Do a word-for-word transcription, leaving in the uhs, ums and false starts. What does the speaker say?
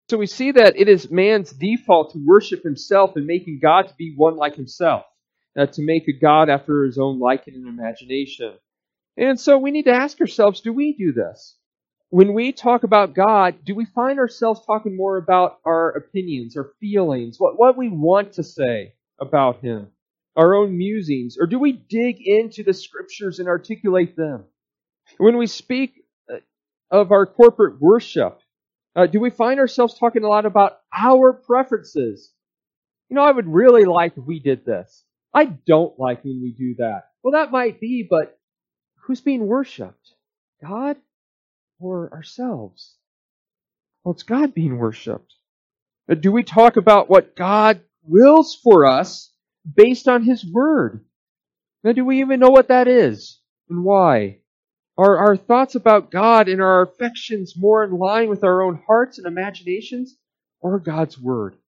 So we see that it is man's default to worship himself and making God to be one like himself, uh, to make a God after his own liking and imagination. And so we need to ask ourselves, do we do this? When we talk about God, do we find ourselves talking more about our opinions, our feelings, what, what we want to say about Him, our own musings, or do we dig into the Scriptures and articulate them? When we speak of our corporate worship, uh, do we find ourselves talking a lot about our preferences? You know, I would really like if we did this. I don't like when we do that. Well, that might be, but who's being worshipped? God or ourselves? Well, it's God being worshipped. But do we talk about what God wills for us based on His Word? Now, do we even know what that is and why? Are our thoughts about God and our affections more in line with our own hearts and imaginations or God's Word?